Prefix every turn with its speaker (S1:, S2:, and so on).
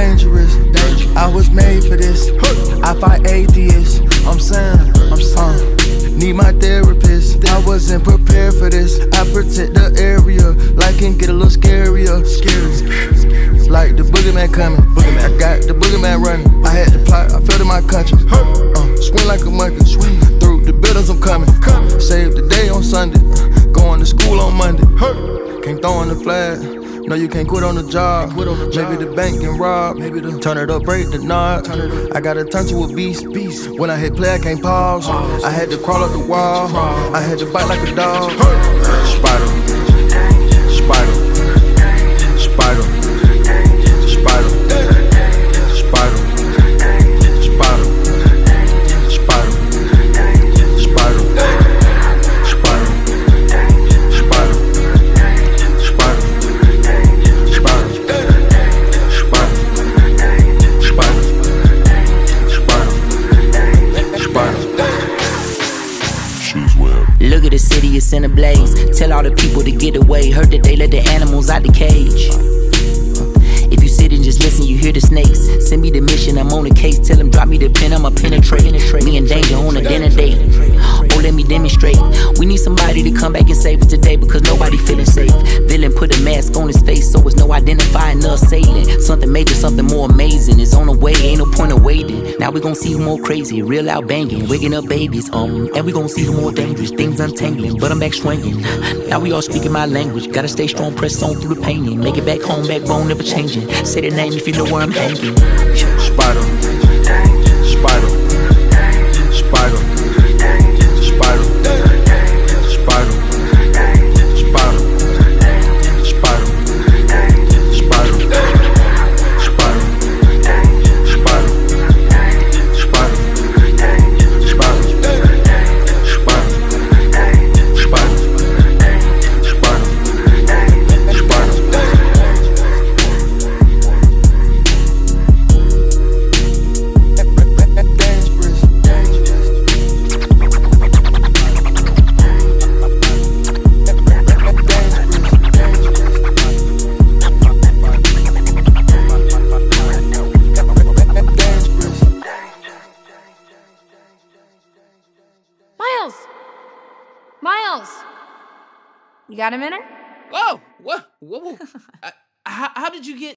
S1: dangerous. I was made for this. I fight atheists. I'm saying. Need my therapist. I wasn't prepared for this. I protect the area. Life can get a little scarier. Like the boogeyman coming. I got the boogeyman running. I had to plot. I felt in my country. Swing like a monkey. Through the buildings I'm coming. Save the day on Sunday. Going to school on Monday. Can't throw in the flag. No, you can't quit on the job. Maybe the bank can rob. Turn it up, break the knob. I gotta turn to a beast. When I hit play, I can't pause. I had to crawl up the wall. I had to bite like a dog. Spider, spider, spider, spider, spider, spider, spider, spider,
S2: Look at the city, it's in a blaze. Tell all the people to get away. Heard that they let the animals out the cage. If you sit and just listen, you hear the snakes. Send me the mission, I'm on the case. Tell them drop me the pen, I'ma penetrate. Me and danger on a dinner date. Oh, let me demonstrate. We need somebody to come back and save us today, because nobody feeling safe. Villain put a mask on his face, so it's no identifying the assailant. Something major, something more amazing is on the way, ain't no point of waiting. Now we gon' see who more crazy, real out banging, waking up babies, and we gon' see who more dangerous, things untangling, but I'm back swinging. Now we all speaking my language, gotta stay strong, press on through the pain, and make it back home, backbone never changing. Say the name if you know where I'm hanging.
S1: Spider, spider, spider, spider, spider, spider, spider, spider, spider,
S3: Miles! You got a minute?
S4: Whoa! What? Whoa! How did you get